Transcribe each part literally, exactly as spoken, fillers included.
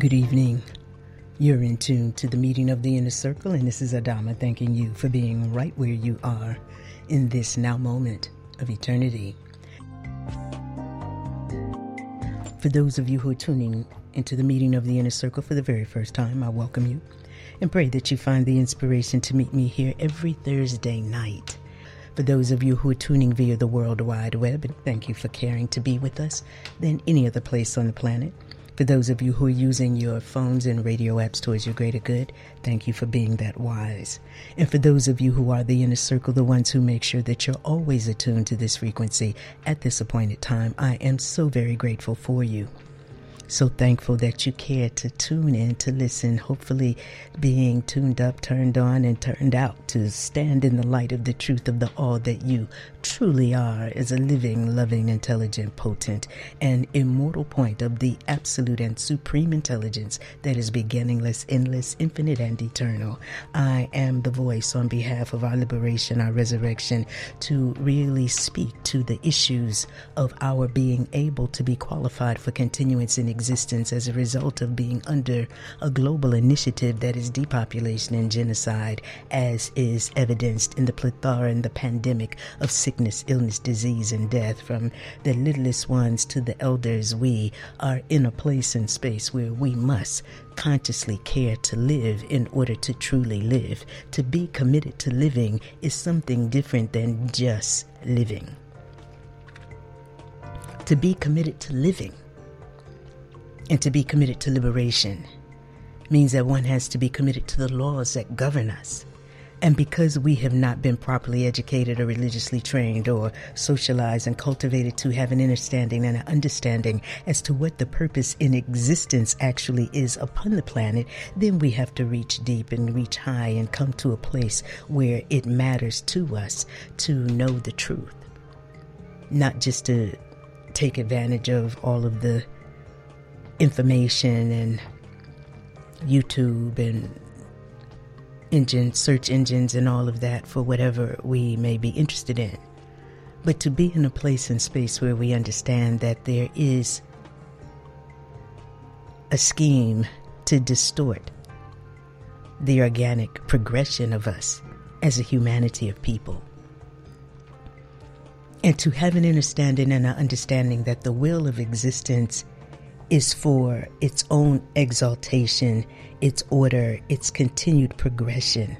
Good evening. You're in tune to the meeting of the Inner Circle, and this is Adama thanking you for being right where you are in this now moment of eternity. For those of you who are tuning into the meeting of the Inner Circle for the very first time, I welcome you and pray that you find the inspiration to meet me here every Thursday night. For those of you who are tuning via the World Wide Web, and thank you for caring to be with us than any other place on the planet. For those of you who are using your phones and radio apps towards your greater good, thank you for being that wise. And for those of you who are the Inner Circle, the ones who make sure that you're always attuned to this frequency at this appointed time, I am so very grateful for you. So thankful that you care to tune in, to listen, hopefully being tuned up, turned on, and turned out to stand in the light of the truth of the all that you truly are as a living, loving, intelligent, potent, and immortal point of the absolute and supreme intelligence that is beginningless, endless, infinite, and eternal. I am the voice on behalf of our liberation, our resurrection, to really speak to the issues of our being able to be qualified for continuance in existence as a result of being under a global initiative that is depopulation and genocide, as is evidenced in the plethora and the pandemic of sickness, illness, disease, and death. From the littlest ones to the elders, we are in a place and space where we must consciously care to live in order to truly live. To be committed to living is something different than just living. To be committed to living and to be committed to liberation means that one has to be committed to the laws that govern us. And because we have not been properly educated or religiously trained or socialized and cultivated to have an understanding and an understanding as to what the purpose in existence actually is upon the planet, then we have to reach deep and reach high and come to a place where it matters to us to know the truth. Not just to take advantage of all of the information and YouTube and engine, search engines and all of that for whatever we may be interested in, but to be in a place and space where we understand that there is a scheme to distort the organic progression of us as a humanity of people. And to have an understanding and an understanding that the will of existence is for its own exaltation, its order, its continued progression,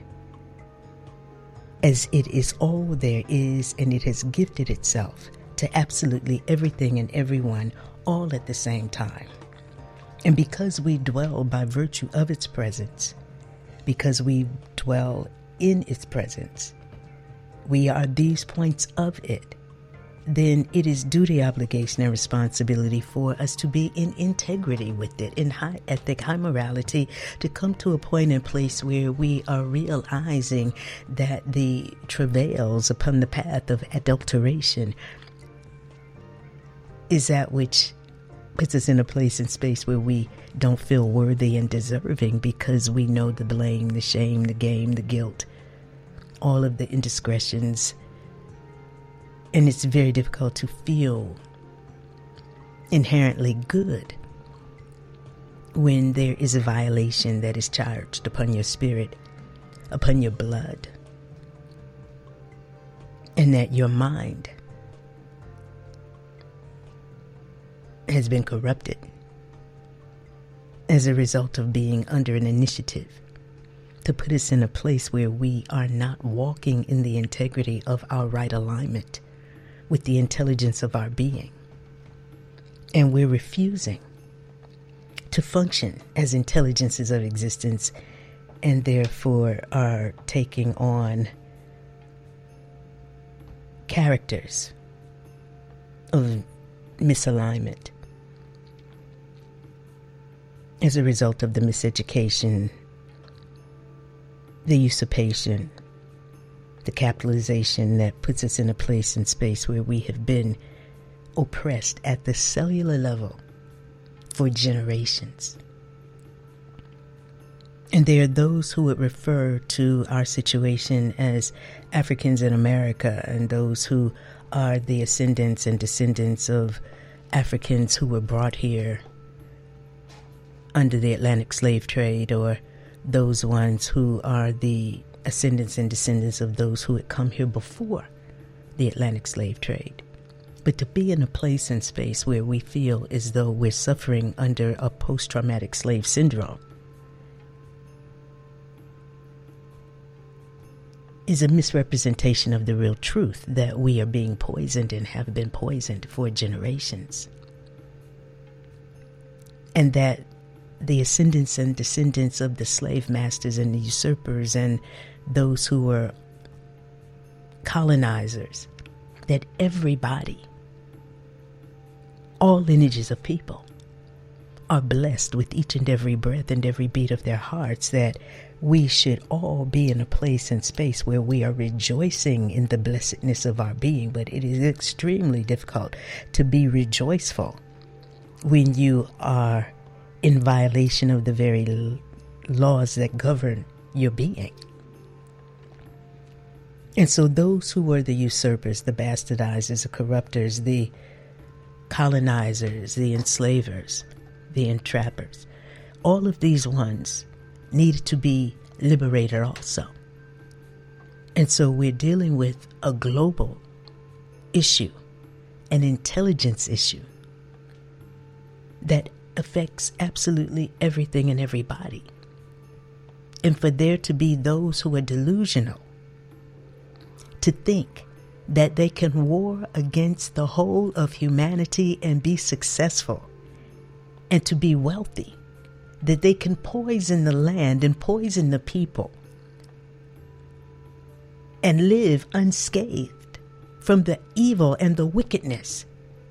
as it is all there is, and it has gifted itself to absolutely everything and everyone all at the same time. And because we dwell by virtue of its presence, because we dwell in its presence, we are these points of it, then it is duty, obligation, and responsibility for us to be in integrity with it, in high ethic, high morality, to come to a point and place where we are realizing that the travails upon the path of adulteration is that which puts us in a place and space where we don't feel worthy and deserving, because we know the blame, the shame, the game, the guilt, all of the indiscretions. And it's very difficult to feel inherently good when there is a violation that is charged upon your spirit, upon your blood, and that your mind has been corrupted as a result of being under an initiative to put us in a place where we are not walking in the integrity of our right alignment with the intelligence of our being. And we're refusing to function as intelligences of existence, and therefore are taking on characters of misalignment as a result of the miseducation, the usurpation, the capitalization that puts us in a place and space where we have been oppressed at the cellular level for generations. And there are those who would refer to our situation as Africans in America, and those who are the ascendants and descendants of Africans who were brought here under the Atlantic slave trade, or those ones who are the ascendants and descendants of those who had come here before the Atlantic slave trade. But to be in a place and space where we feel as though we're suffering under a post-traumatic slave syndrome is a misrepresentation of the real truth, that we are being poisoned and have been poisoned for generations. And that the ascendants and descendants of the slave masters and the usurpers and those who were colonizers, that everybody, all lineages of people, are blessed with each and every breath and every beat of their hearts, that we should all be in a place and space where we are rejoicing in the blessedness of our being. But it is extremely difficult to be rejoiceful when you are in violation of the very l- laws that govern your being. And so those who were the usurpers, the bastardizers, the corruptors, the colonizers, the enslavers, the entrappers, all of these ones needed to be liberated also. And so we're dealing with a global issue, an intelligence issue that affects absolutely everything and everybody. And for there to be those who are delusional to think that they can war against the whole of humanity and be successful and to be wealthy, that they can poison the land and poison the people and live unscathed from the evil and the wickedness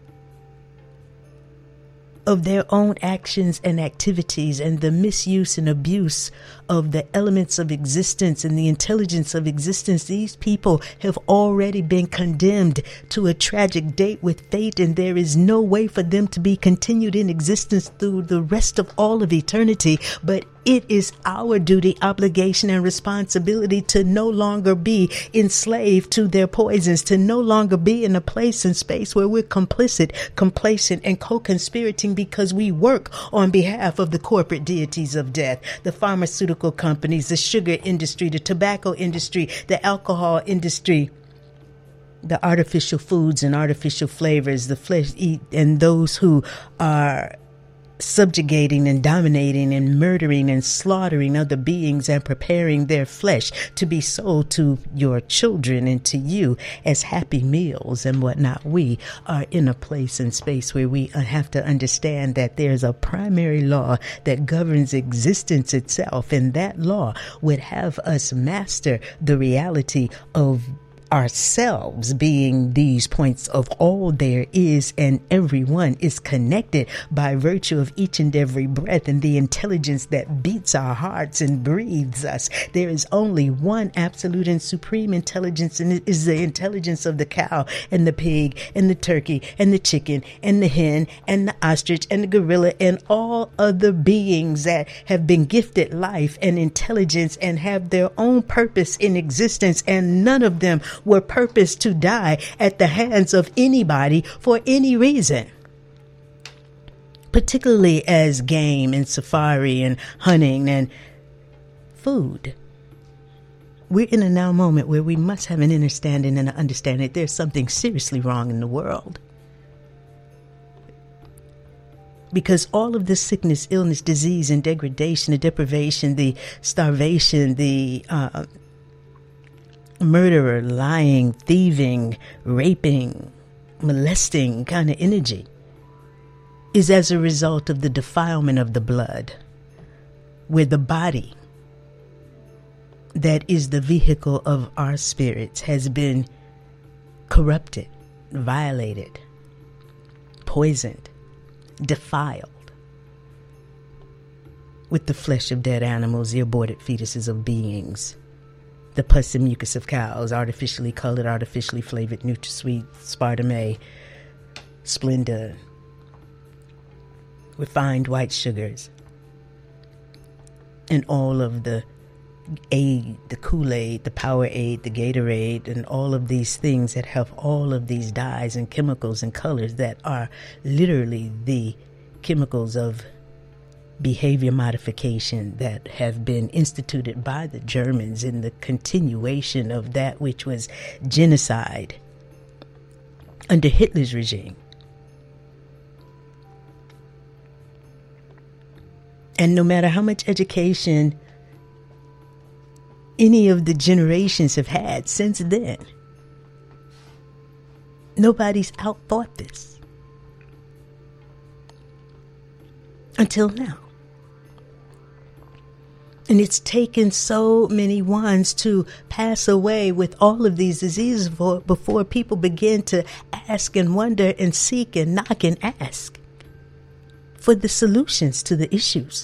of their own actions and activities, and the misuse and abuse of the elements of existence and the intelligence of existence. These people have already been condemned to a tragic date with fate, and there is no way for them to be continued in existence through the rest of all of eternity. But it is our duty, obligation, and responsibility to no longer be enslaved to their poisons, to no longer be in a place and space where we're complicit, complacent, and co-conspirating because we work on behalf of the corporate deities of death, the pharmaceutical companies, the sugar industry, the tobacco industry, the alcohol industry, the artificial foods and artificial flavors, the flesh eat, and those who are subjugating and dominating and murdering and slaughtering other beings and preparing their flesh to be sold to your children and to you as happy meals and whatnot. We are in a place and space where we have to understand that there's a primary law that governs existence itself, and that law would have us master the reality of ourselves being these points of all there is, and everyone is connected by virtue of each and every breath and the intelligence that beats our hearts and breathes us. There is only one absolute and supreme intelligence, and it is the intelligence of the cow and the pig and the turkey and the chicken and the hen and the ostrich and the gorilla and all other beings that have been gifted life and intelligence and have their own purpose in existence, and none of them were purposed to die at the hands of anybody for any reason, particularly as game and safari and hunting and food. We're in a now moment where we must have an understanding and an understanding that there's something seriously wrong in the world. Because all of this sickness, illness, disease, and degradation, the deprivation, the starvation, the uh, murderer, lying, thieving, raping, molesting kind of energy is as a result of the defilement of the blood, where the body that is the vehicle of our spirits has been corrupted, violated, poisoned, defiled with the flesh of dead animals, the aborted fetuses of beings, the pus and mucus of cows, artificially colored, artificially flavored NutraSweet, Spartame, Splenda, refined white sugars, and all of the aid, the Kool-Aid, the Powerade, the Gatorade, and all of these things that have all of these dyes and chemicals and colors that are literally the chemicals of behavior modification that have been instituted by the Germans in the continuation of that which was genocide under Hitler's regime. And no matter how much education any of the generations have had since then, nobody's outthought this until now. And it's taken so many ones to pass away with all of these diseases for, before people begin to ask and wonder and seek and knock and ask for the solutions to the issues.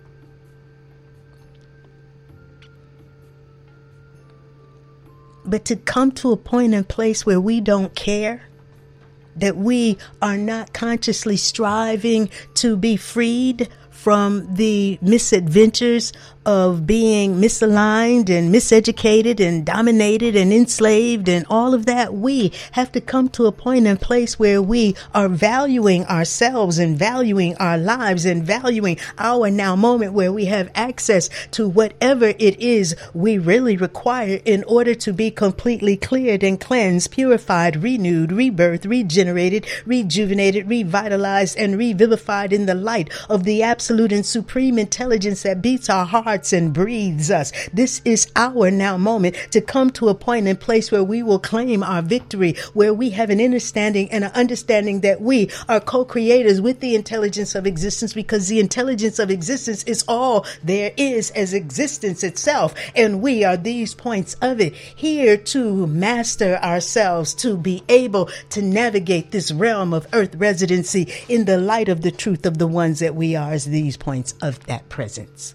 But to come to a point and place where we don't care, that we are not consciously striving to be freed from the misadventures of being misaligned and miseducated and dominated and enslaved and all of that, we have to come to a point and place where we are valuing ourselves and valuing our lives and valuing our now moment, where we have access to whatever it is we really require in order to be completely cleared and cleansed, purified, renewed, rebirthed, regenerated, rejuvenated, revitalized, and revivified in the light of the absolute and supreme intelligence that beats our hearts and breathes us. This is our now moment to come to a point and place where we will claim our victory, where we have an understanding and an understanding that we are co-creators with the intelligence of existence, because the intelligence of existence is all there is as existence itself. And we are these points of it, here to master ourselves, to be able to navigate this realm of earth residency in the light of the truth of the ones that we are as these points of that presence.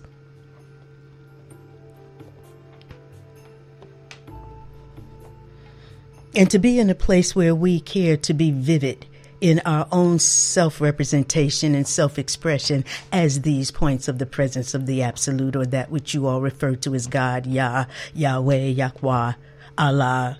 And to be in a place where we care to be vivid in our own self-representation and self-expression as these points of the presence of the absolute, or that which you all refer to as God, Yah, Yahweh, Yahweh, Allah,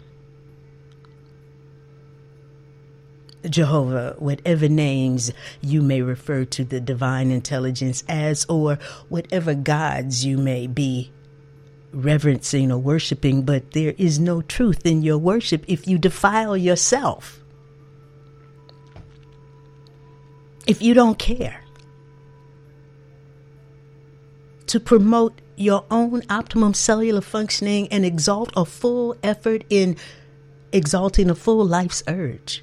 Jehovah, whatever names you may refer to the divine intelligence as, or whatever gods you may be reverencing or worshiping. But there is no truth in your worship if you defile yourself, if you don't care to promote your own optimum cellular functioning and exalt a full effort in exalting a full life's urge,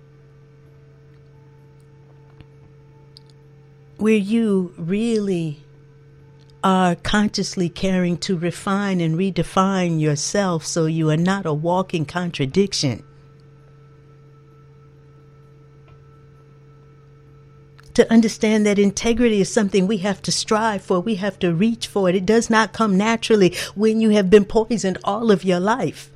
where you really are consciously caring to refine and redefine yourself so you are not a walking contradiction. To understand that integrity is something we have to strive for, we have to reach for it. It does not come naturally when you have been poisoned all of your life.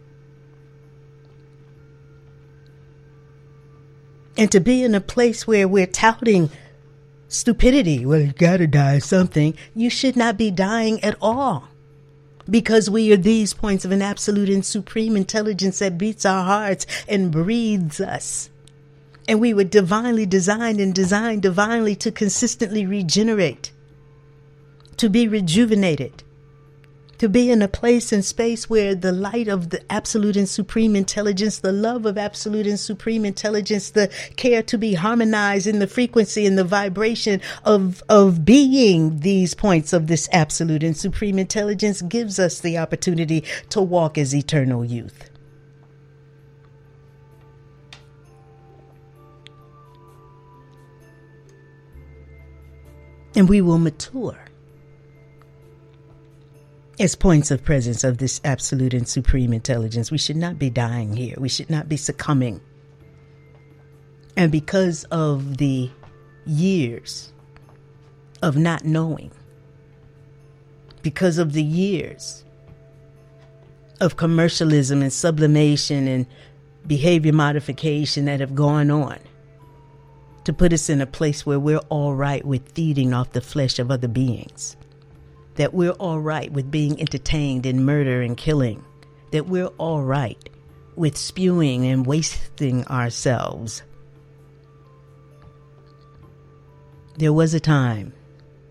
And to be in a place where we're touting stupidity, well, you gotta die of something. You should not be dying at all, because we are these points of an absolute and supreme intelligence that beats our hearts and breathes us. And we were divinely designed and designed divinely to consistently regenerate, to be rejuvenated, to be in a place and space where the light of the absolute and supreme intelligence, the love of absolute and supreme intelligence, the care to be harmonized in the frequency and the vibration of, of being these points of this absolute and supreme intelligence gives us the opportunity to walk as eternal youth. And we will mature as points of presence of this absolute and supreme intelligence. We should not be dying here. We should not be succumbing. And because of the years of not knowing, because of the years of commercialism and sublimation and behavior modification that have gone on, to put us in a place where we're all right with feeding off the flesh of other beings, that we're all right with being entertained in murder and killing, that we're all right with spewing and wasting ourselves. There was a time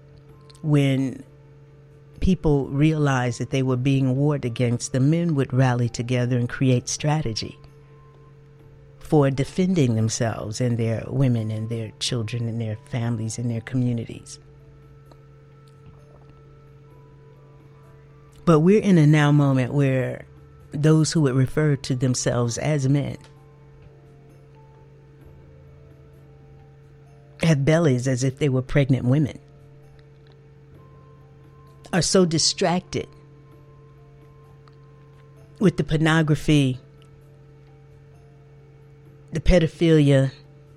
when people realized that they were being warred against, the men would rally together and create strategy for defending themselves and their women and their children and their families and their communities. But we're in a now moment where those who would refer to themselves as men have bellies as if they were pregnant women, are so distracted with the pornography, the pedophilia,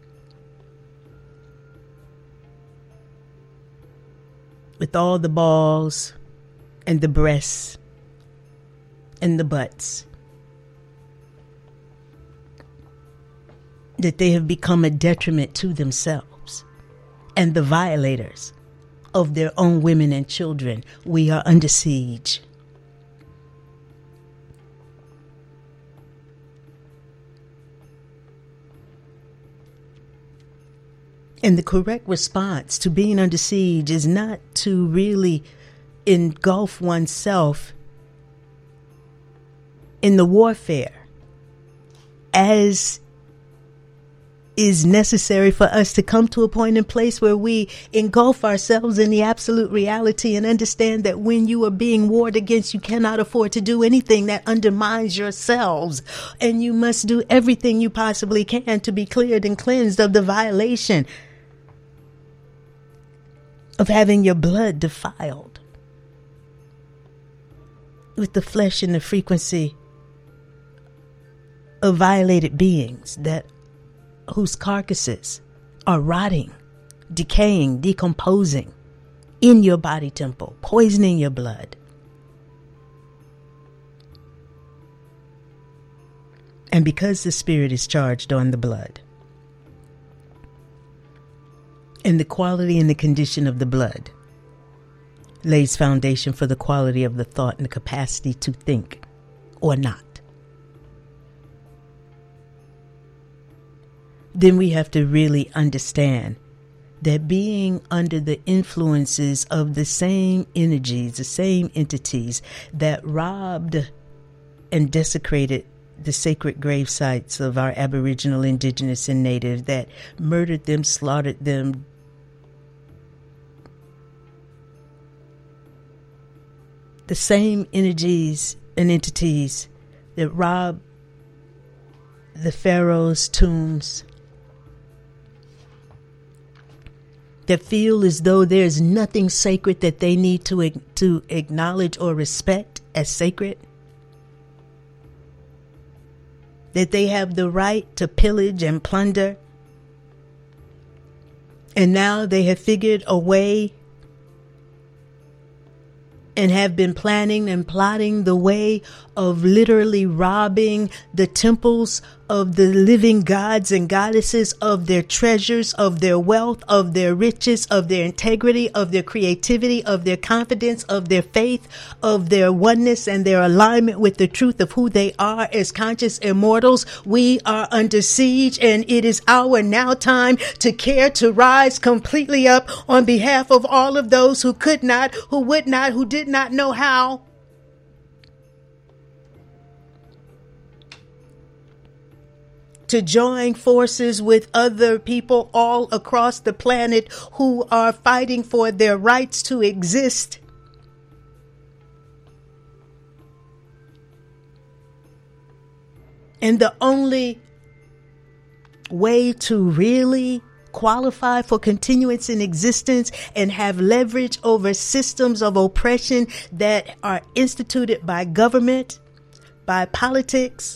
with all the balls and the breasts and the butts, that they have become a detriment to themselves and the violators of their own women and children. We are under siege. And the correct response to being under siege is not to really engulf oneself in the warfare as is necessary for us to come to a point and place where we engulf ourselves in the absolute reality and understand that when you are being warred against, you cannot afford to do anything that undermines yourselves. And you must do everything you possibly can to be cleared and cleansed of the violation of having your blood defiled with the flesh and the frequency of violated beings that whose carcasses are rotting, decaying, decomposing in your body temple, poisoning your blood. And because the spirit is charged on the blood, and the quality and the condition of the blood lays foundation for the quality of the thought and the capacity to think or not, then we have to really understand that being under the influences of the same energies, the same entities that robbed and desecrated the sacred grave sites of our Aboriginal, Indigenous, and Native, that murdered them, slaughtered them, the same energies and entities that robbed the pharaoh's tombs, that feel as though there's nothing sacred that they need to to acknowledge or respect as sacred, that they have the right to pillage and plunder, and now they have figured a way and have been planning and plotting the way of literally robbing the temples of the living gods and goddesses of their treasures, of their wealth, of their riches, of their integrity, of their creativity, of their confidence, of their faith, of their oneness and their alignment with the truth of who they are as conscious immortals. We are under siege, and it is our now time to care to rise completely up on behalf of all of those who could not, who would not, who did not know how. To join forces with other people all across the planet who are fighting for their rights to exist. And the only way to really qualify for continuance in existence and have leverage over systems of oppression that are instituted by government, by politics,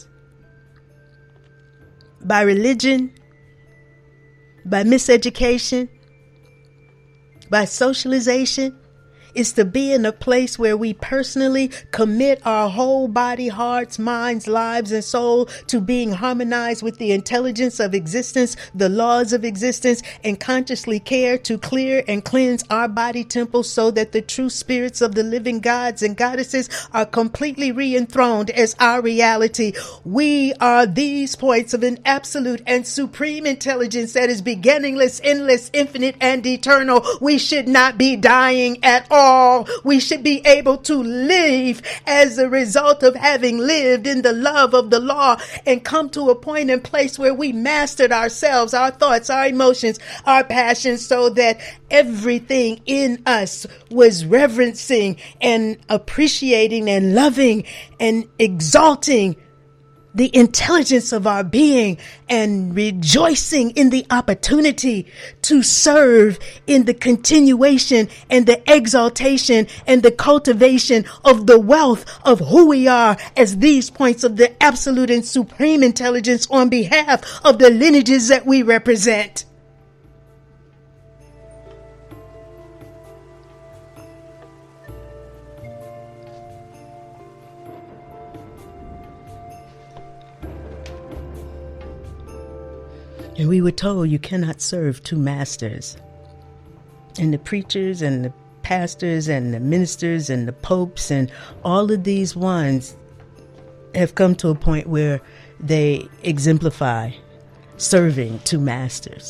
by religion, by miseducation, by socialization, is to be in a place where we personally commit our whole body, hearts, minds, lives, and soul to being harmonized with the intelligence of existence, the laws of existence, and consciously care to clear and cleanse our body temple so that the true spirits of the living gods and goddesses are completely re-enthroned as our reality. We are these points of an absolute and supreme intelligence that is beginningless, endless, infinite, and eternal. We should not be dying at all. We should be able to live as a result of having lived in the love of the law and come to a point and place where we mastered ourselves, our thoughts, our emotions, our passions, so that everything in us was reverencing and appreciating and loving and exalting the intelligence of our being and rejoicing in the opportunity to serve in the continuation and the exaltation and the cultivation of the wealth of who we are as these points of the absolute and supreme intelligence on behalf of the lineages that we represent. And we were told you cannot serve two masters. And the preachers and the pastors and the ministers and the popes and all of these ones have come to a point where they exemplify serving two masters.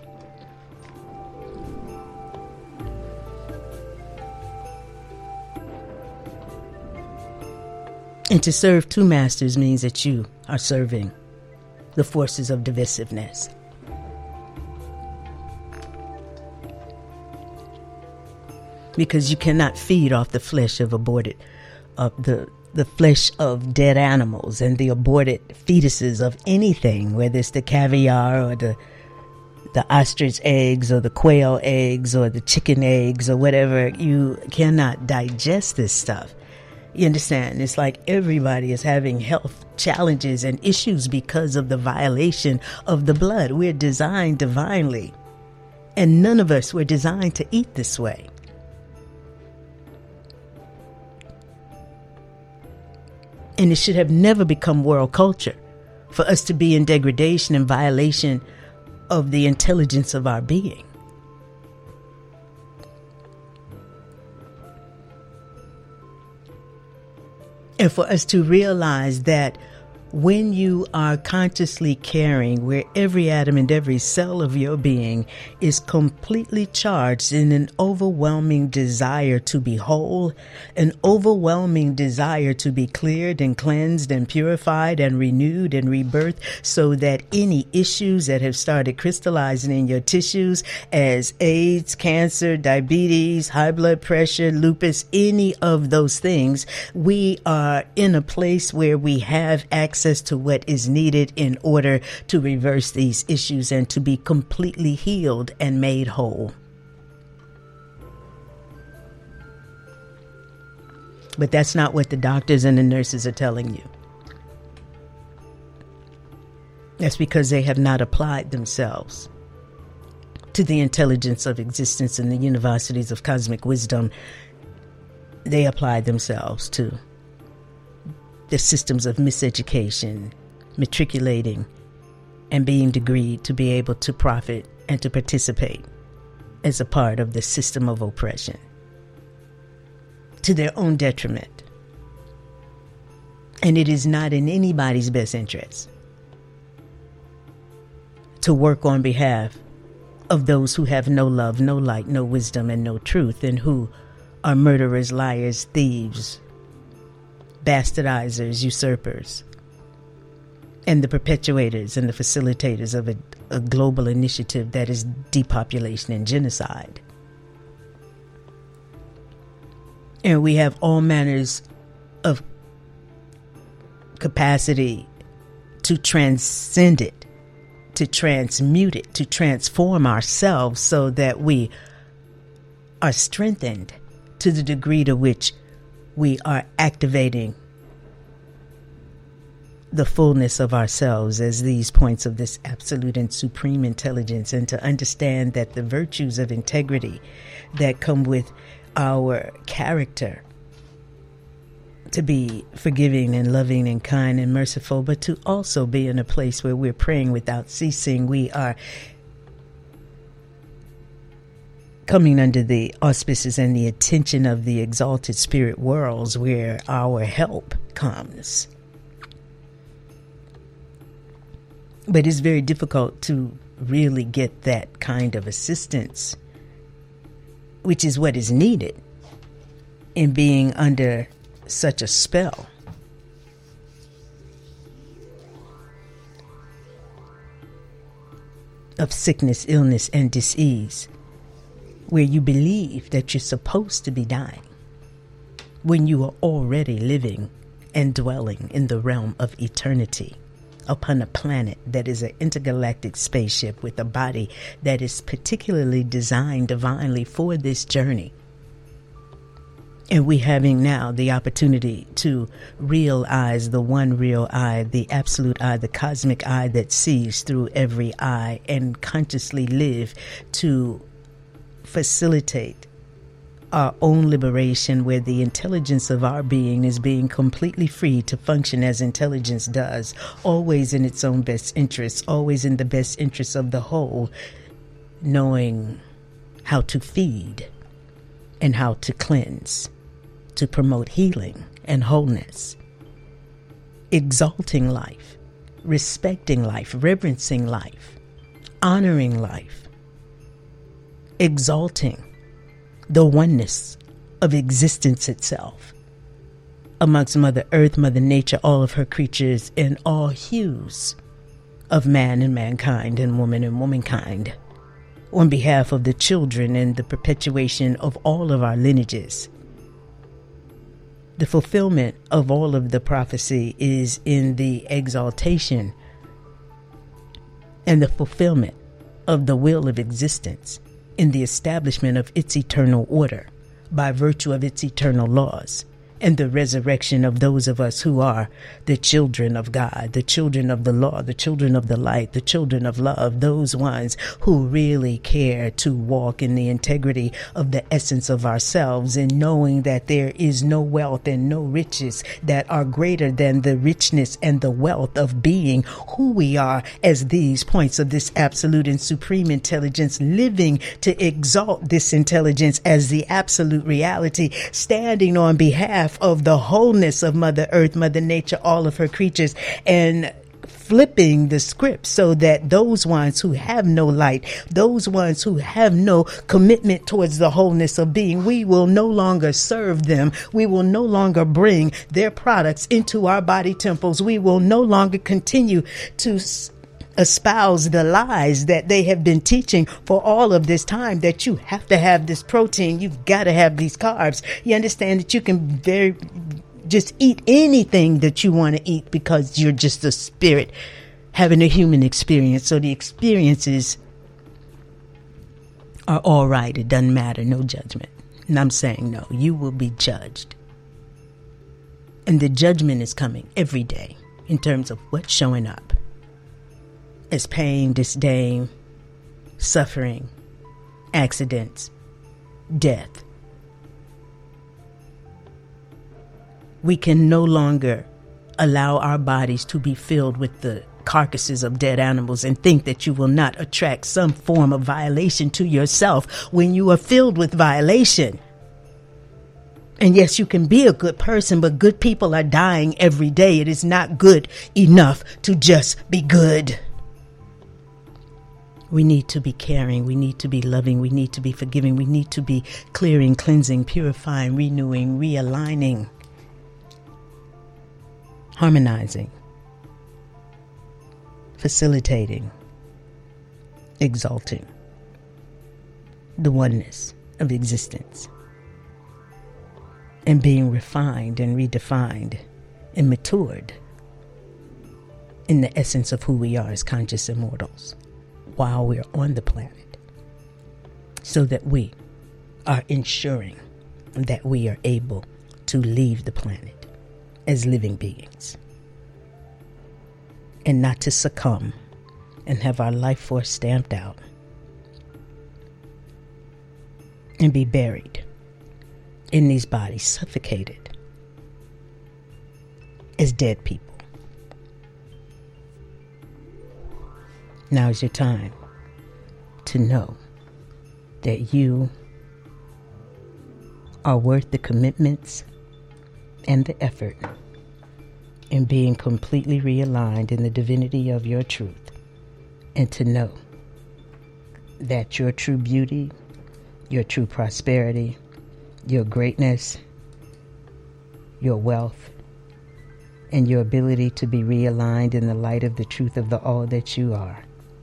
And to serve two masters means that you are serving the forces of divisiveness. Because you cannot feed off the flesh of aborted, of the, the flesh of dead animals and the aborted fetuses of anything, whether it's the caviar or the the ostrich eggs or the quail eggs or the chicken eggs or whatever. You cannot digest this stuff. You understand? It's like everybody is having health challenges and issues because of the violation of the blood. We're designed divinely, and none of us were designed to eat this way. And it should have never become world culture for us to be in degradation and violation of the intelligence of our being. And for us to realize that when you are consciously caring, where every atom and every cell of your being is completely charged in an overwhelming desire to be whole, an overwhelming desire to be cleared and cleansed and purified and renewed and rebirthed, so that any issues that have started crystallizing in your tissues as AIDS, cancer, diabetes, high blood pressure, lupus, any of those things, we are in a place where we have access access to what is needed in order to reverse these issues and to be completely healed and made whole. But that's not what the doctors and the nurses are telling you. That's because they have not applied themselves to the intelligence of existence in the universities of cosmic wisdom. They applied themselves to the systems of miseducation, matriculating, and being degreed to be able to profit and to participate as a part of the system of oppression to their own detriment. And it is not in anybody's best interest to work on behalf of those who have no love, no light, no wisdom, and no truth, and who are murderers, liars, thieves, bastardizers, usurpers, and the perpetuators and the facilitators of a, a global initiative that is depopulation and genocide. And we have all manners of capacity to transcend it, to transmute it, to transform ourselves so that we are strengthened to the degree to which we are activating the fullness of ourselves as these points of this absolute and supreme intelligence, and to understand that the virtues of integrity that come with our character to be forgiving and loving and kind and merciful, but to also be in a place where we're praying without ceasing. We are coming under the auspices and the attention of the exalted spirit worlds where our help comes. But it's very difficult to really get that kind of assistance, which is what is needed in being under such a spell. Of sickness, illness, and disease, where you believe that you're supposed to be dying when you are already living and dwelling in the realm of eternity upon a planet that is an intergalactic spaceship with a body that is particularly designed divinely for this journey. And we having now the opportunity to realize the one real eye, the absolute eye, the cosmic eye that sees through every eye, and consciously live to facilitate our own liberation, where the intelligence of our being is being completely free to function as intelligence does, always in its own best interests, always in the best interests of the whole, knowing how to feed and how to cleanse, to promote healing and wholeness, exalting life, respecting life, reverencing life, honoring life, exalting the oneness of existence itself amongst Mother Earth, Mother Nature, all of her creatures, and all hues of man and mankind and woman and womankind, on behalf of the children and the perpetuation of all of our lineages. The fulfillment of all of the prophecy is in the exaltation and the fulfillment of the will of existence, in the establishment of its eternal order by virtue of its eternal laws, and the resurrection of those of us who are the children of God, the children of the law, the children of the light, the children of love, those ones who really care to walk in the integrity of the essence of ourselves, and knowing that there is no wealth and no riches that are greater than the richness and the wealth of being who we are as these points of this absolute and supreme intelligence, living to exalt this intelligence as the absolute reality, standing on behalf of the wholeness of Mother Earth, Mother Nature, all of her creatures, and flipping the script so that those ones who have no light, those ones who have no commitment towards the wholeness of being, we will no longer serve them. We will no longer bring their products into our body temples. We will no longer continue to espouse the lies that they have been teaching for all of this time, that you have to have this protein, you've got to have these carbs. You understand that you can very just eat anything that you want to eat because you're just a spirit having a human experience. So the experiences are all right. It doesn't matter. No judgment. And I'm saying no, you will be judged. And the judgment is coming every day in terms of what's showing up as pain, disdain, suffering, accidents, death. We can no longer allow our bodies to be filled with the carcasses of dead animals and think that you will not attract some form of violation to yourself when you are filled with violation. And yes, you can be a good person, but good people are dying every day. It is not good enough to just be good. We need to be caring. We need to be loving. We need to be forgiving. We need to be clearing, cleansing, purifying, renewing, realigning, harmonizing, facilitating, exalting the oneness of existence, and being refined and redefined and matured in the essence of who we are as conscious immortals while we're on the planet, so that we are ensuring that we are able to leave the planet as living beings and not to succumb and have our life force stamped out and be buried in these bodies, suffocated as dead people. Now is your time to know that you are worth the commitments and the effort in being completely realigned in the divinity of your truth, and to know that your true beauty, your true prosperity, your greatness, your wealth, and your ability to be realigned in the light of the truth of the all that you are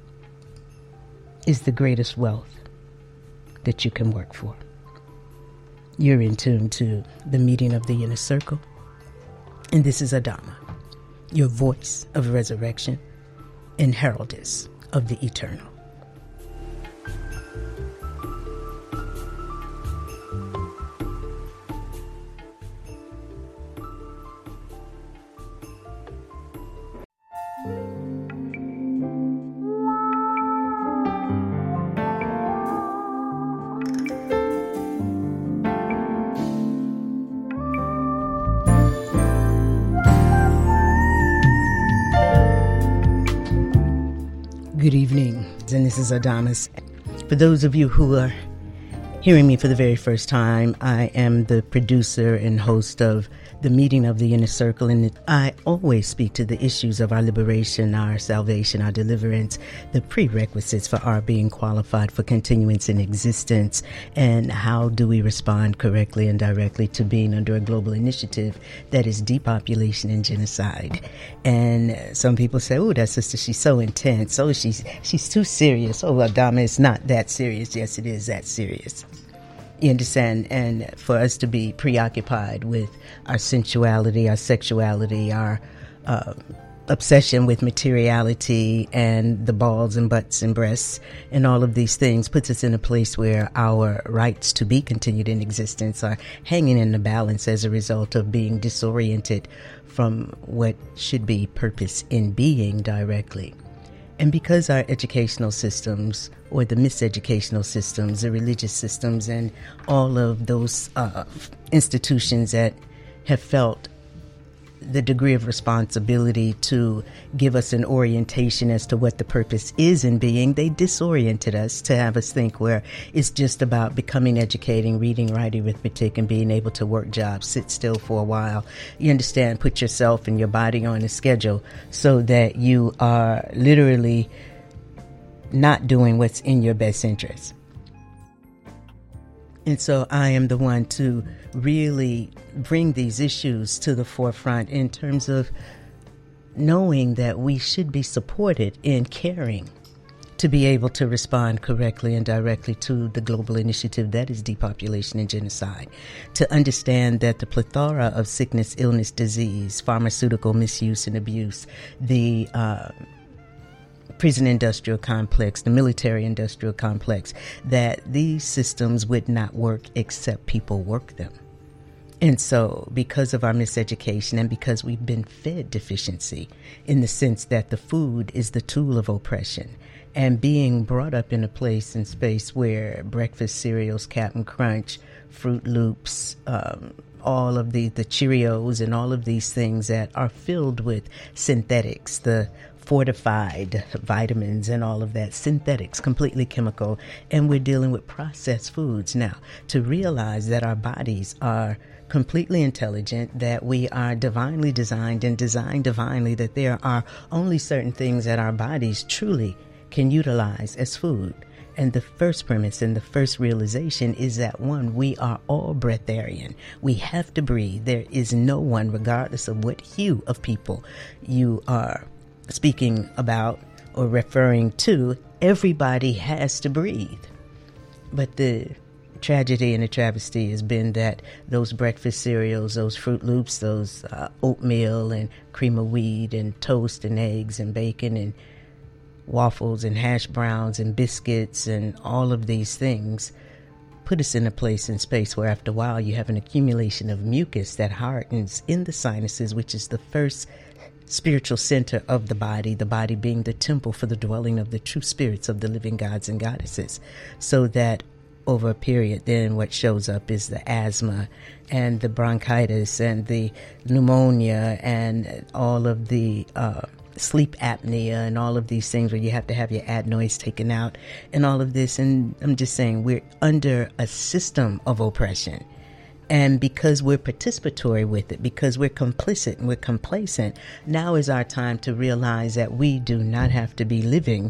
is the greatest wealth that you can work for. You're in tune to the meeting of the inner circle, and this is Adama, your voice of resurrection and heraldess of the eternal. Good evening, and this is Adamas. For those of you who are hearing me for the very first time, I am the producer and host of the Meeting of the Inner Circle, and I always speak to the issues of our liberation, our salvation, our deliverance, the prerequisites for our being qualified for continuance in existence, and how do we respond correctly and directly to being under a global initiative that is depopulation and genocide. And some people say, oh, that sister, she's so intense. Oh, she's she's too serious. Oh, Adama, it's not that serious. Yes, it is that serious. You understand? And for us to be preoccupied with our sensuality, our sexuality, our uh, obsession with materiality and the balls and butts and breasts and all of these things puts us in a place where our rights to be continued in existence are hanging in the balance as a result of being disoriented from what should be purpose in being directly. And because our educational systems, or the miseducational systems, the religious systems, and all of those uh, institutions that have felt the degree of responsibility to give us an orientation as to what the purpose is in being, they disoriented us to have us think where it's just about becoming, educating, reading, writing, arithmetic, and being able to work jobs, sit still for a while. You understand, put yourself and your body on a schedule so that you are literally not doing what's in your best interest. And so I am the one to really bring these issues to the forefront in terms of knowing that we should be supported in caring to be able to respond correctly and directly to the global initiative that is depopulation and genocide. To understand that the plethora of sickness, illness, disease, pharmaceutical misuse and abuse, the uh, prison industrial complex, the military industrial complex, that these systems would not work except people work them. And so because of our miseducation and because we've been fed deficiency in the sense that the food is the tool of oppression, and being brought up in a place and space where breakfast cereals, Captain Crunch, Fruit Loops, um, all of the, the Cheerios and all of these things that are filled with synthetics, the fortified vitamins and all of that, synthetics, completely chemical, and we're dealing with processed foods. Now, to realize that our bodies are completely intelligent, that we are divinely designed and designed divinely, that there are only certain things that our bodies truly can utilize as food. And the first premise and the first realization is that, one, we are all breatharian. We have to breathe. There is no one, regardless of what hue of people you are speaking about or referring to, everybody has to breathe. But the tragedy and the travesty has been that those breakfast cereals, those Fruit Loops, those uh, oatmeal and cream of wheat and toast and eggs and bacon and waffles and hash browns and biscuits and all of these things put us in a place and space where after a while you have an accumulation of mucus that hardens in the sinuses, which is the first spiritual center of the body, the body being the temple for the dwelling of the true spirits of the living gods and goddesses, so that over a period, then what shows up is the asthma and the bronchitis and the pneumonia and all of the uh, sleep apnea and all of these things where you have to have your adenoids taken out and all of this. And I'm just saying, we're under a system of oppression. And because we're participatory with it, because we're complicit and we're complacent, now is our time to realize that we do not have to be living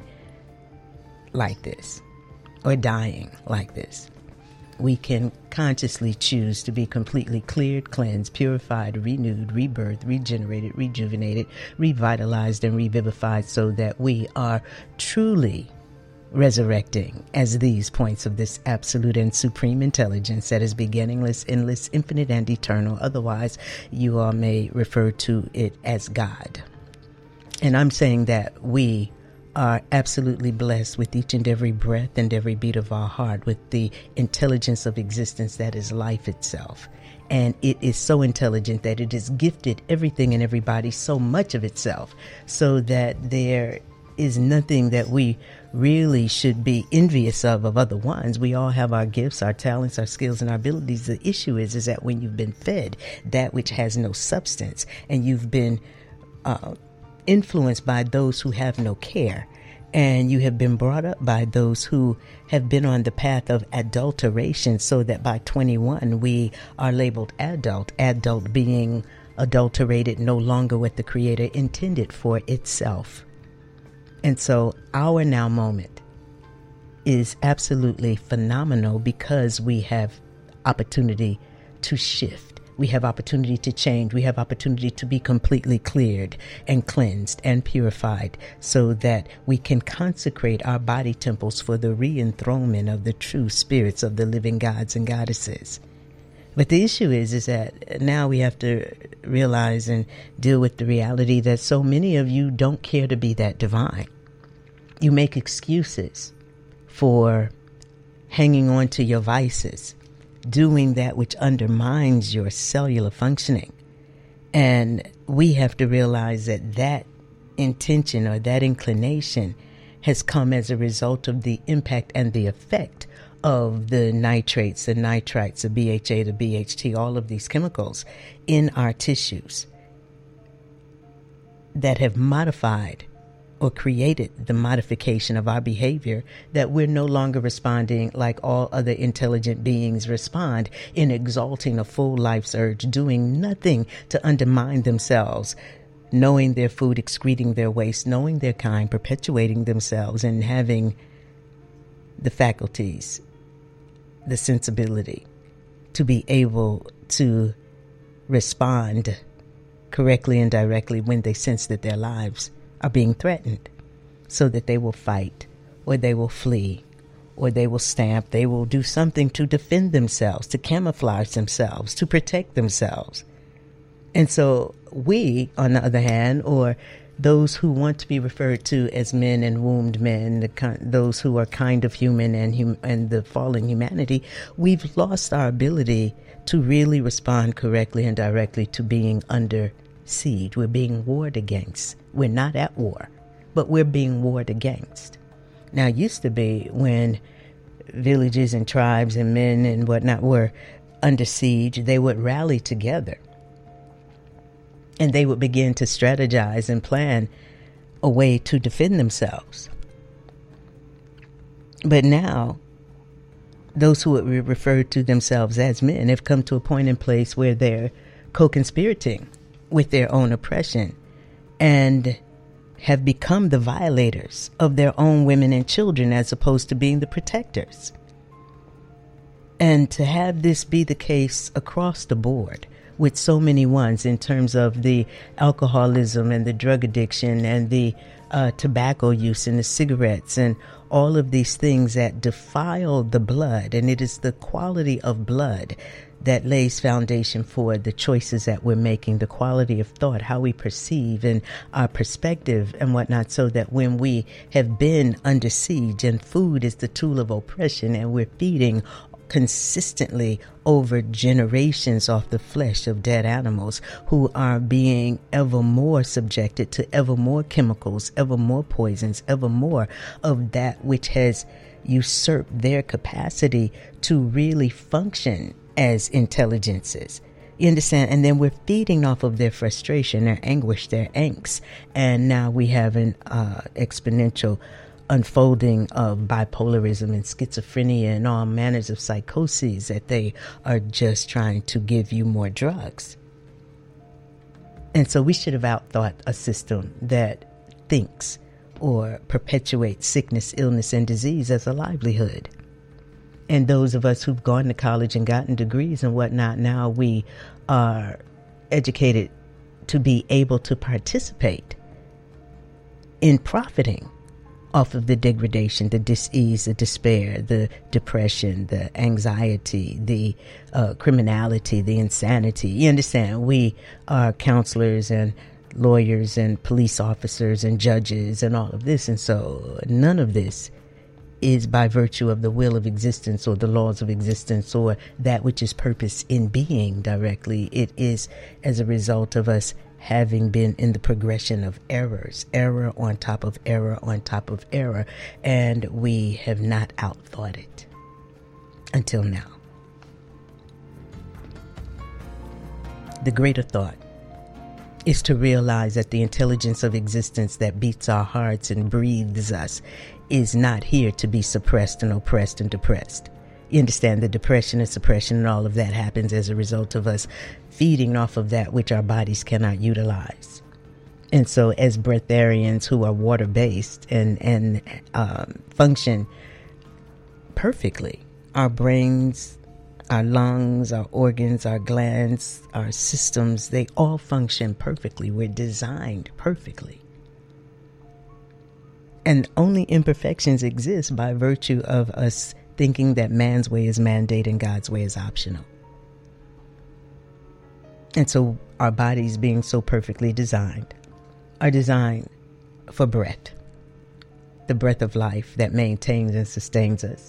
like this or dying like this. We can consciously choose to be completely cleared, cleansed, purified, renewed, rebirthed, regenerated, rejuvenated, revitalized, and revivified so that we are truly resurrecting as these points of this absolute and supreme intelligence that is beginningless, endless, infinite, and eternal. Otherwise, you all may refer to it as God. And I'm saying that we are absolutely blessed with each and every breath and every beat of our heart with the intelligence of existence that is life itself. And it is so intelligent that it has gifted everything and everybody so much of itself so that there is nothing that we really should be envious of of other ones. We all have our gifts, our talents, our skills, and our abilities. The issue is, is that when you've been fed that which has no substance and you've been uh, influenced by those who have no care, and you have been brought up by those who have been on the path of adulteration so that by twenty-one we are labeled adult, adult being adulterated, no longer what the Creator intended for itself. And so our now moment is absolutely phenomenal because we have opportunity to shift. We have opportunity to change. We have opportunity to be completely cleared and cleansed and purified so that we can consecrate our body temples for the re-enthronement of the true spirits of the living gods and goddesses. But the issue is, is that now we have to realize and deal with the reality that so many of you don't care to be that divine. You make excuses for hanging on to your vices, doing that which undermines your cellular functioning. And we have to realize that that intention or that inclination has come as a result of the impact and the effect of the nitrates, the nitrites, the B H A, the B H T, all of these chemicals in our tissues that have modified or created the modification of our behavior, that we're no longer responding like all other intelligent beings respond in exalting a full life's urge, doing nothing to undermine themselves, knowing their food, excreting their waste, knowing their kind, perpetuating themselves, and having the faculties, the sensibility to be able to respond correctly and directly when they sense that their lives are being threatened, so that they will fight, or they will flee, or they will stamp, they will do something to defend themselves, to camouflage themselves, to protect themselves. And so we, on the other hand, or those who want to be referred to as men and wombed men, the, those who are kind of human and hum, and the fallen humanity, we've lost our ability to really respond correctly and directly to being under siege. We're being warred against. We're not at war, but we're being warred against. Now, it used to be when villages and tribes and men and whatnot were under siege, they would rally together and they would begin to strategize and plan a way to defend themselves. But now, those who would refer to themselves as men have come to a point in place where they're co-conspirating with their own oppression and have become the violators of their own women and children as opposed to being the protectors. And to have this be the case across the board with so many ones in terms of the alcoholism and the drug addiction and the uh, tobacco use and the cigarettes and all of these things that defile the blood. And it is the quality of blood that lays foundation for the choices that we're making, the quality of thought, how we perceive and our perspective and whatnot, so that when we have been under siege and food is the tool of oppression and we're feeding consistently over generations off the flesh of dead animals who are being ever more subjected to ever more chemicals, ever more poisons, ever more of that which has usurped their capacity to really function as intelligences. You understand? And then we're feeding off of their frustration, their anguish, their angst. And now we have an uh, exponential unfolding of bipolarism and schizophrenia and all manners of psychoses that they are just trying to give you more drugs. And so we should have outthought a system that thinks or perpetuates sickness, illness, and disease as a livelihood. And those of us who've gone to college and gotten degrees and whatnot, now we are educated to be able to participate in profiting off of the degradation, the dis-ease, the despair, the depression, the anxiety, the uh, criminality, the insanity. You understand? We are counselors and lawyers and police officers and judges and all of this. And so none of this is by virtue of the will of existence or the laws of existence or that which is purpose in being directly. It is as a result of us having been in the progression of errors, error on top of error on top of error, and we have not outthought it until now. The greater thought is to realize that the intelligence of existence that beats our hearts and breathes us is not here to be suppressed and oppressed and depressed. You understand, the depression and suppression and all of that happens as a result of us feeding off of that which our bodies cannot utilize. And so as breatharians who are water-based and, and um, function perfectly, our brains, our lungs, our organs, our glands, our systems, they all function perfectly. We're designed perfectly. And only imperfections exist by virtue of us thinking that man's way is mandate and God's way is optional. And so our bodies, being so perfectly designed, are designed for breath, the breath of life that maintains and sustains us.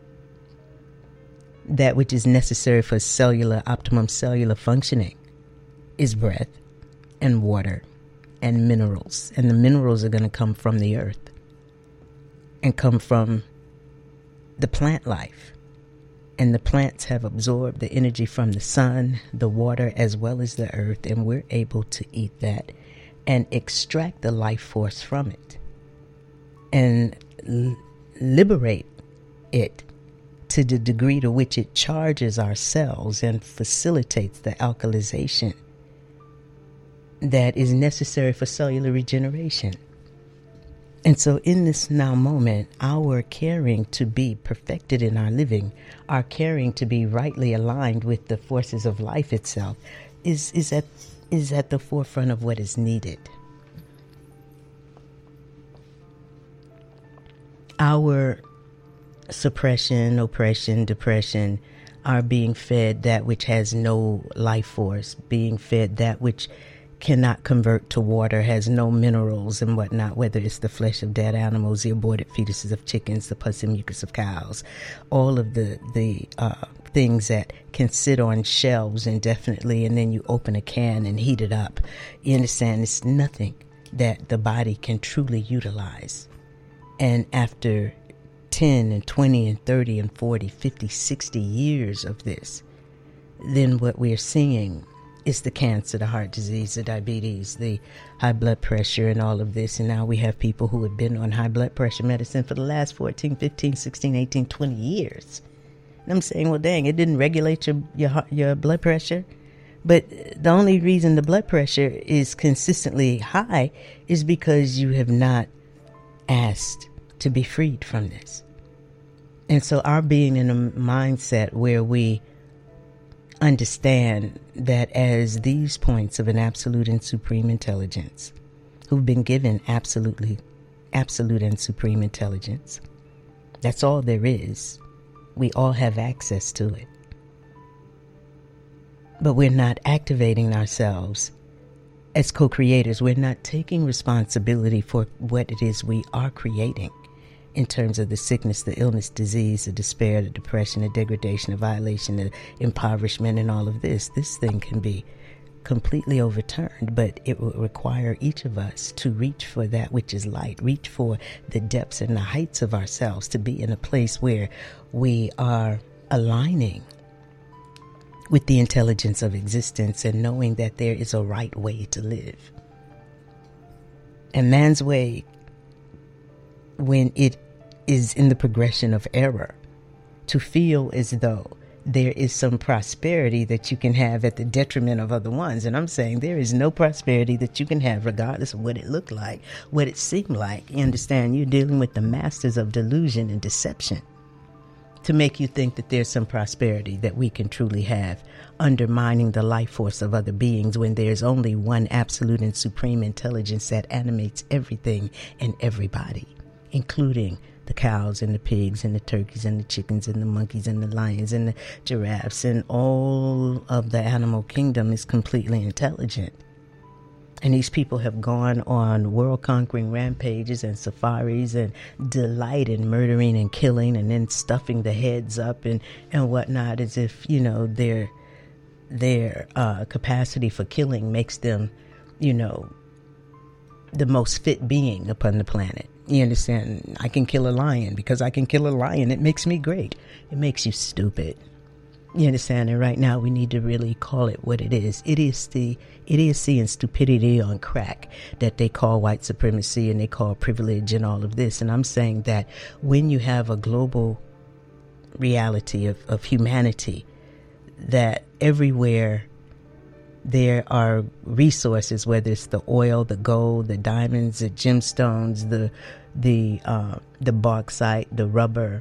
That which is necessary for cellular, optimum cellular functioning is breath and water and minerals. And the minerals are going to come from the earth and come from the plant life. And the plants have absorbed the energy from the sun, the water, as well as the earth, and we're able to eat that and extract the life force from it and l- liberate it to the degree to which it charges our cells and facilitates the alkalization that is necessary for cellular regeneration. And so in this now moment, our caring to be perfected in our living, our caring to be rightly aligned with the forces of life itself is, is, at, is at the forefront of what is needed. Our suppression, oppression, depression are being fed that which has no life force, being fed that which cannot convert to water, has no minerals and whatnot, whether it's the flesh of dead animals, the aborted fetuses of chickens, the pus and mucus of cows, all of the, the uh, things that can sit on shelves indefinitely, and then you open a can and heat it up. You understand? It's nothing that the body can truly utilize. And after ten and twenty and thirty and forty, fifty, sixty years of this, then what we're seeing is the cancer, the heart disease, the diabetes, the high blood pressure, and all of this. And now we have people who have been on high blood pressure medicine for the last fourteen, fifteen, sixteen, eighteen, twenty years. And I'm saying, well, dang, it didn't regulate your, your, your blood pressure. But the only reason the blood pressure is consistently high is because you have not asked to be freed from this. And so our being in a mindset where we understand that as these points of an absolute and supreme intelligence, who've been given absolutely, absolute and supreme intelligence, that's all there is. We all have access to it. But we're not activating ourselves as co-creators. We're not taking responsibility for what it is we are creating. in terms of the sickness, the illness, disease, the despair, the depression, the degradation, the violation, the impoverishment, and all of this. This thing can be completely overturned, but it will require each of us to reach for that which is light, reach for the depths and the heights of ourselves, to be in a place where we are aligning with the intelligence of existence and knowing that there is a right way to live. And man's way, when it is in the progression of error, to feel as though there is some prosperity that you can have at the detriment of other ones. And I'm saying there is no prosperity that you can have regardless of what it looked like, what it seemed like. You understand? You're dealing with the masters of delusion and deception to make you think that there's some prosperity that we can truly have, undermining the life force of other beings when there's only one absolute and supreme intelligence that animates everything and everybody, including the cows and the pigs and the turkeys and the chickens and the monkeys and the lions and the giraffes, and all of the animal kingdom is completely intelligent. And these people have gone on world-conquering rampages and safaris and delight in murdering and killing and then stuffing the heads up and, and whatnot, as if, you know, their, their uh, capacity for killing makes them, you know, the most fit being upon the planet. You understand? I can kill a lion. Because I can kill a lion, it makes me great. It makes you stupid. You understand? And right now we need to really call it what it is. It is the idiocy and stupidity on crack that they call white supremacy and they call privilege and all of this. And I'm saying that when you have a global reality of, of humanity, that everywhere there are resources, whether it's the oil, the gold, the diamonds, the gemstones, the the uh, the bauxite, the rubber,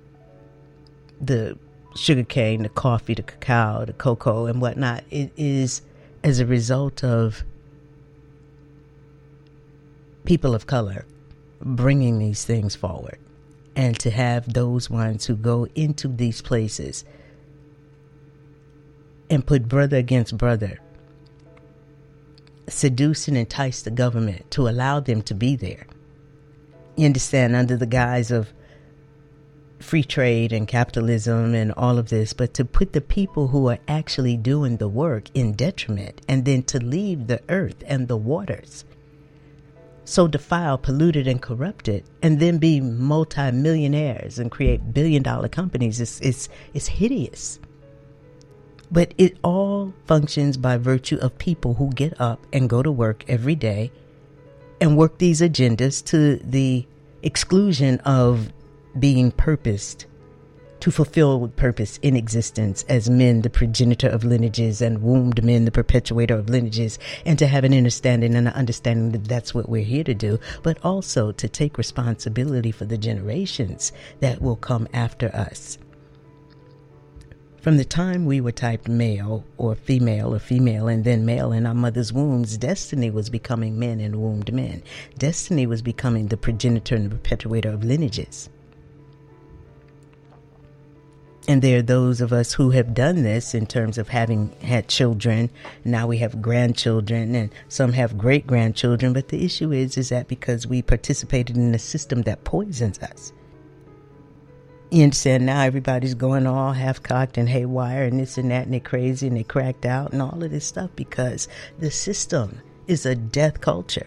the sugarcane, the coffee, the cacao, the cocoa, and whatnot. It is as a result of people of color bringing these things forward, and to have those ones who go into these places and put brother against brother, seduce and entice the government to allow them to be there. You understand, under the guise of free trade and capitalism and all of this, but to put the people who are actually doing the work in detriment, and then to leave the earth and the waters so defiled, polluted, and corrupted, and then be multi-millionaires and create billion-dollar companies. It's, it's, it's hideous. But it all functions by virtue of people who get up and go to work every day and work these agendas to the exclusion of being purposed to fulfill purpose in existence as men, the progenitor of lineages, and wombed men, the perpetuator of lineages, and to have an understanding and an understanding that that's what we're here to do, but also to take responsibility for the generations that will come after us. From the time we were typed male or female or female and then male in our mother's wombs, destiny was becoming men and wombed men. Destiny was becoming the progenitor and the perpetuator of lineages. And there are those of us who have done this in terms of having had children. Now we have grandchildren, and some have great-grandchildren. But the issue is, is that because we participated in a system that poisons us. You understand? Now everybody's going all half-cocked and haywire and this and that, and they're crazy and they cracked out and all of this stuff because the system is a death culture.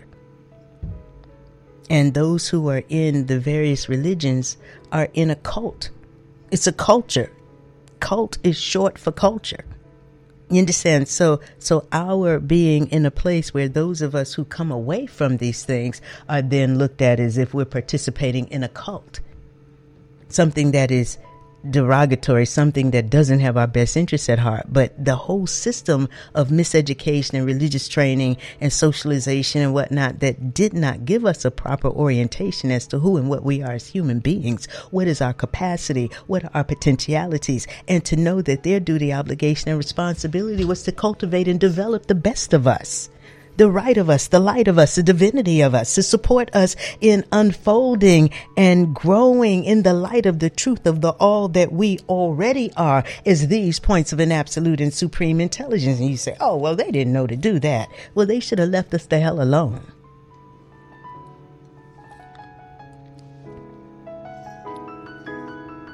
And those who are in the various religions are in a cult. It's a culture. Cult is short for culture. You understand? So, so our being in a place where those of us who come away from these things are then looked at as if we're participating in a cult. Something that is derogatory, something that doesn't have our best interests at heart. But the whole system of miseducation and religious training and socialization and whatnot that did not give us a proper orientation as to who and what we are as human beings. What is our capacity? What are our potentialities? And to know that their duty, obligation, and responsibility was to cultivate and develop the best of us. The right of us, the light of us, the divinity of us, to support us in unfolding and growing in the light of the truth of the all that we already are, is these points of an absolute and supreme intelligence. And you say, oh, well, they didn't know to do that. Well, they should have left us the hell alone.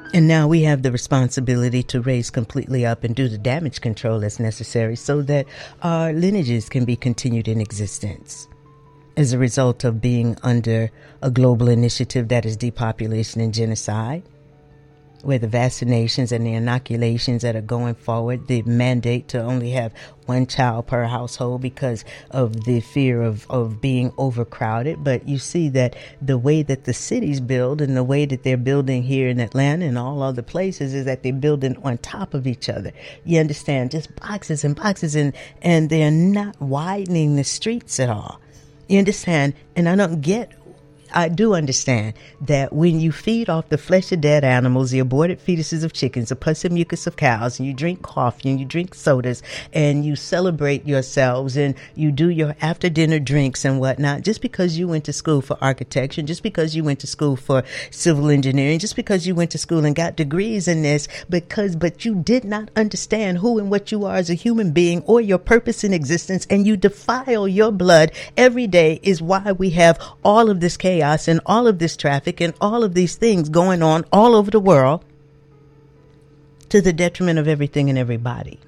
And now we have the responsibility to raise completely up and do the damage control that's necessary so that our lineages can be continued in existence as a result of being under a global initiative that is depopulation and genocide, where the vaccinations and the inoculations that are going forward, the mandate to only have one child per household because of the fear of, of being overcrowded. But you see that the way that the cities build and the way that they're building here in Atlanta and all other places is that they're building on top of each other. You understand? Just boxes and boxes, and, and they're not widening the streets at all. You understand? And I don't get I do understand that when you feed off the flesh of dead animals, the aborted fetuses of chickens, the pus and mucus of cows, and you drink coffee and you drink sodas and you celebrate yourselves and you do your after dinner drinks and whatnot, just because you went to school for architecture, just because you went to school for civil engineering, just because you went to school and got degrees in this, because, but you did not understand who and what you are as a human being or your purpose in existence, and you defile your blood every day, is why we have all of this chaos and all of this traffic and all of these things going on all over the world to the detriment of everything and everybody.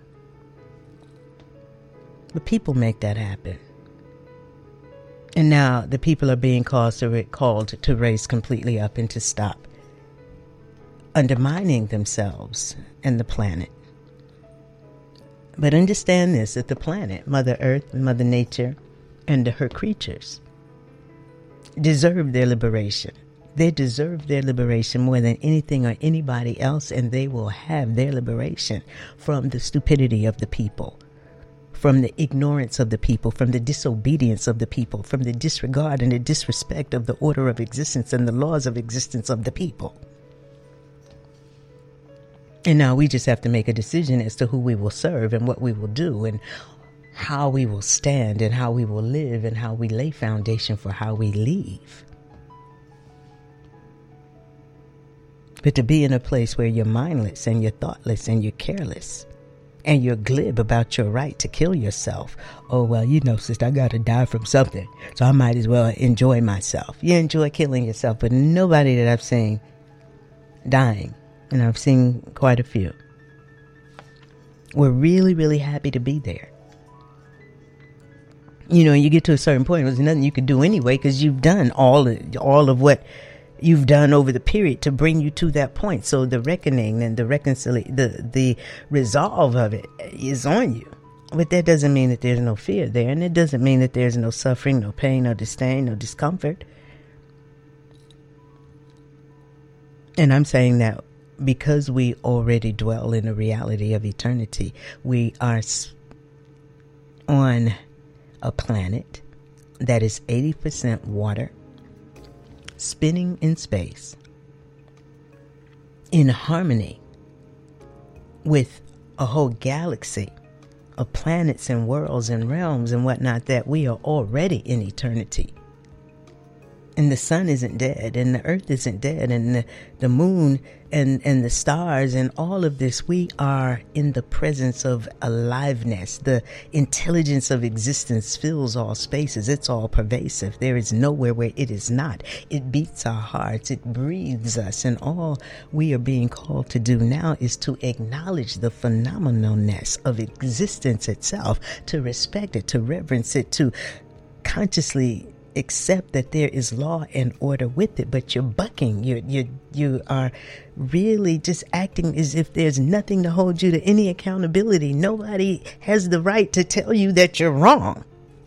The people make that happen. And now the people are being called to, called to raise completely up and to stop undermining themselves and the planet. But understand this, that the planet, Mother Earth, Mother Nature, and her creatures deserve their liberation. They deserve their liberation more than anything or anybody else, and they will have their liberation from the stupidity of the people, from the ignorance of the people, from the disobedience of the people, from the disregard and the disrespect of the order of existence and the laws of existence of the people. And now we just have to make a decision as to who we will serve and what we will do and how we will stand and how we will live and how we lay foundation for how we leave. But to be in a place where you're mindless and you're thoughtless and you're careless and you're glib about your right to kill yourself. Oh, well, you know, sister, I got to die from something, so I might as well enjoy myself. You enjoy killing yourself, but nobody that I've seen dying, and I've seen quite a few, were really, really happy to be there. You know, you get to a certain point, there's nothing you can do anyway, because you've done all of, all of what you've done over the period to bring you to that point. So the reckoning and the reconciliation, the, the resolve of it is on you. But that doesn't mean that there's no fear there. And it doesn't mean that there's no suffering, no pain, no disdain, no discomfort. And I'm saying that because we already dwell in the reality of eternity, we are on a planet that is eighty percent water, spinning in space, in harmony with a whole galaxy of planets and worlds and realms and whatnot, that we are already in eternity. And the sun isn't dead, and the earth isn't dead, and the, the moon and, and the stars and all of this. We are in the presence of aliveness. The intelligence of existence fills all spaces. It's all pervasive. There is nowhere where it is not. It beats our hearts. It breathes us. And all we are being called to do now is to acknowledge the phenomenalness of existence itself, to respect it, to reverence it, to consciously accept that there is law and order with it. But you're bucking. You you you are really just acting as if there's nothing to hold you to any accountability. Nobody has the right to tell you that you're wrong.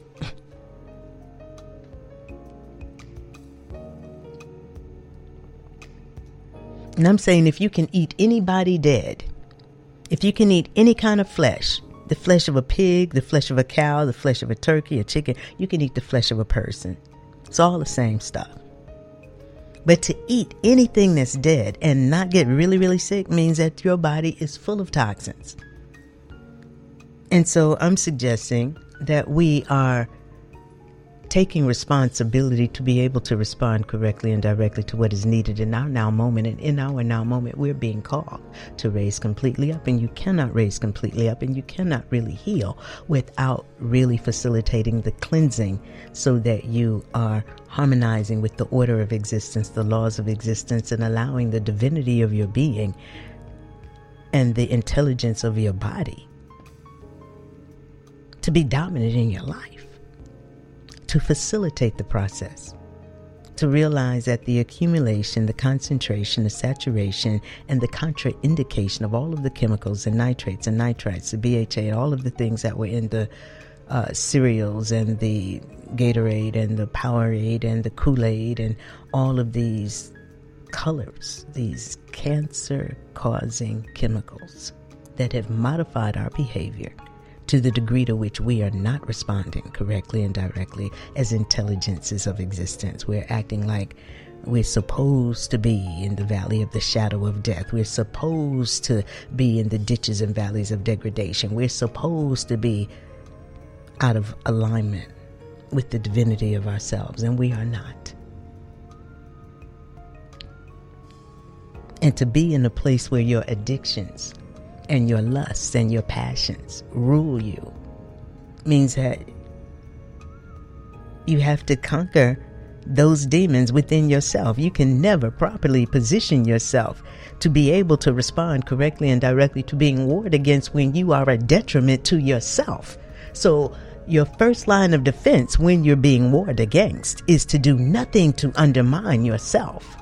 And I'm saying, if you can eat anybody dead, if you can eat any kind of flesh, the flesh of a pig, the flesh of a cow, the flesh of a turkey, a chicken, you can eat the flesh of a person. It's all the same stuff. But to eat anything that's dead and not get really, really sick means that your body is full of toxins. And so I'm suggesting that we are taking responsibility to be able to respond correctly and directly to what is needed in our now moment. And in our now moment, we're being called to raise completely up, and you cannot raise completely up, and you cannot really heal without really facilitating the cleansing, so that you are harmonizing with the order of existence, the laws of existence, and allowing the divinity of your being and the intelligence of your body to be dominant in your life, to facilitate the process, to realize that the accumulation, the concentration, the saturation, and the contraindication of all of the chemicals and nitrates and nitrites, the B H A, and all of the things that were in the uh, cereals and the Gatorade and the Powerade and the Kool-Aid and all of these colors, these cancer-causing chemicals that have modified our behavior to the degree to which we are not responding correctly and directly as intelligences of existence. We're acting like we're supposed to be in the valley of the shadow of death. We're supposed to be in the ditches and valleys of degradation. We're supposed to be out of alignment with the divinity of ourselves, and we are not. And to be in a place where your addictions and your lusts and your passions rule you means that you have to conquer those demons within yourself. You can never properly position yourself to be able to respond correctly and directly to being warred against when you are a detriment to yourself. So your first line of defense when you're being warred against is to do nothing to undermine yourself,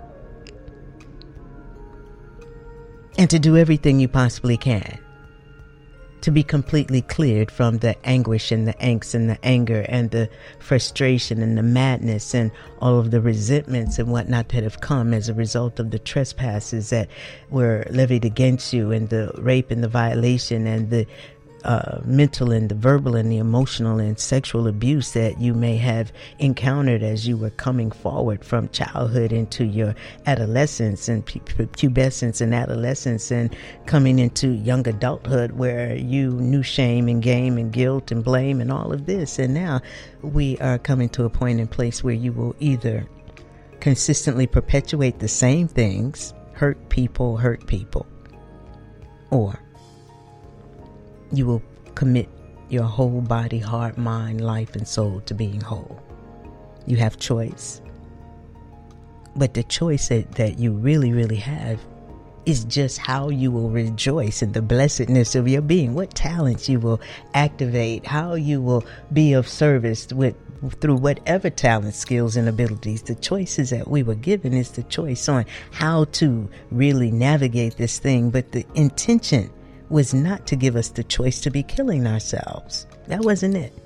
and to do everything you possibly can to be completely cleared from the anguish and the angst and the anger and the frustration and the madness and all of the resentments and whatnot that have come as a result of the trespasses that were levied against you, and the rape and the violation and the Uh, mental and the verbal and the emotional and sexual abuse that you may have encountered as you were coming forward from childhood into your adolescence and pu- pubescence and adolescence, and coming into young adulthood where you knew shame and game and guilt and blame and all of this. And now we are coming to a point in place where you will either consistently perpetuate the same things, hurt people, hurt people, or you will commit your whole body, heart, mind, life, and soul to being whole. You have choice. But the choice that, that you really, really have is just how you will rejoice in the blessedness of your being, what talents you will activate, how you will be of service with through whatever talents, skills, and abilities. The choices that we were given is the choice on how to really navigate this thing. But the intention was not to give us the choice to be killing ourselves. That wasn't it.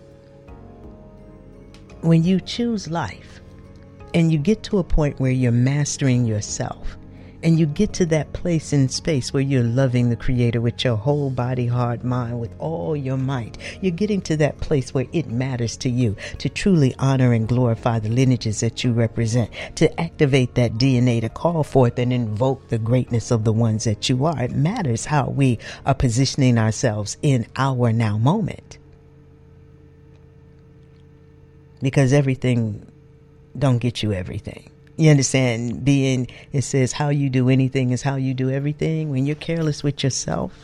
When you choose life and you get to a point where you're mastering yourself, and you get to that place in space where you're loving the Creator with your whole body, heart, mind, with all your might, you're getting to that place where it matters to you to truly honor and glorify the lineages that you represent, to activate that D N A, to call forth and invoke the greatness of the ones that you are. It matters how we are positioning ourselves in our now moment. Because everything don't get you everything. You understand? Being, it says how you do anything is how you do everything. When you're careless with yourself,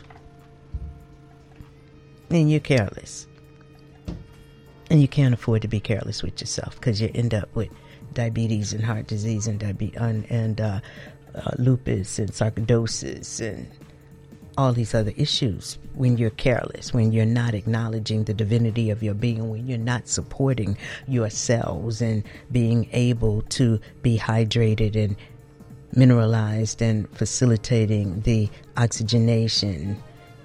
then you're careless. And you can't afford to be careless with yourself, because you end up with diabetes and heart disease and diabetes and, and uh, uh, lupus and sarcoidosis and all these other issues when you're careless, when you're not acknowledging the divinity of your being, when you're not supporting your cells and being able to be hydrated and mineralized and facilitating the oxygenation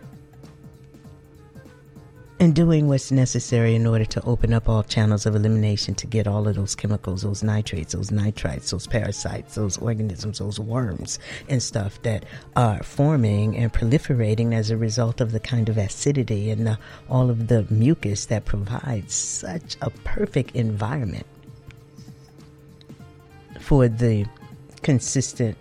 and doing what's necessary in order to open up all channels of elimination to get all of those chemicals, those nitrates, those nitrites, those parasites, those organisms, those worms and stuff that are forming and proliferating as a result of the kind of acidity and the, all of the mucus that provides such a perfect environment for the consistent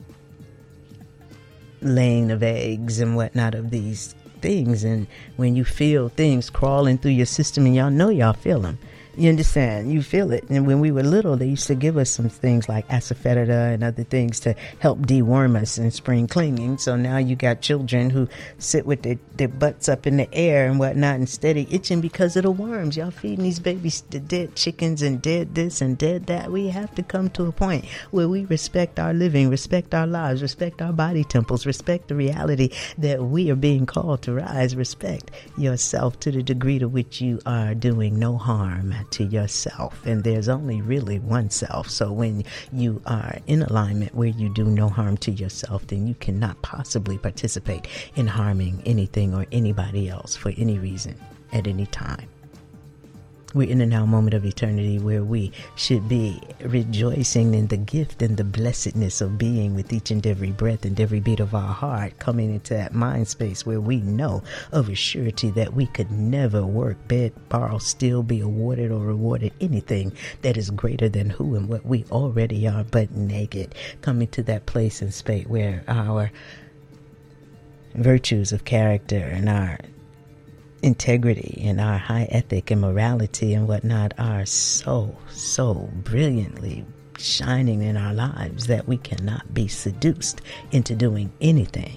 laying of eggs and whatnot of these things. And when you feel things crawling through your system, and y'all know y'all feel them, You understand? You feel it. And when we were little, they used to give us some things like asafoetida and other things to help deworm us in spring cleaning. So now you got children who sit with their, their butts up in the air and whatnot and steady itching because of the worms. Y'all feeding these babies the dead chickens and dead this and dead that. We have to come to a point where we respect our living, respect our lives, respect our body temples, respect the reality that we are being called to rise. Respect yourself to the degree to which you are doing no harm to yourself. And there's only really one self. So when you are in alignment where you do no harm to yourself, then you cannot possibly participate in harming anything or anybody else for any reason at any time. We're in a now moment of eternity where we should be rejoicing in the gift and the blessedness of being with each and every breath and every beat of our heart, coming into that mind space where we know of a surety that we could never work, beg, borrow, steal, be awarded or rewarded anything that is greater than who and what we already are, but naked. Coming to that place and space where our virtues of character and our integrity and our high ethic and morality and whatnot are so, so brilliantly shining in our lives that we cannot be seduced into doing anything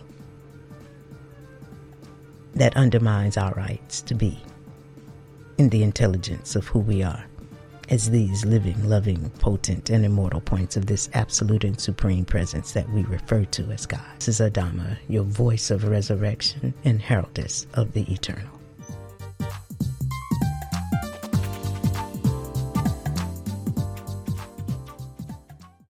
that undermines our rights to be in the intelligence of who we are as these living, loving, potent, and immortal points of this absolute and supreme presence that we refer to as God. This is Adama, your voice of resurrection and heraldess of the eternal.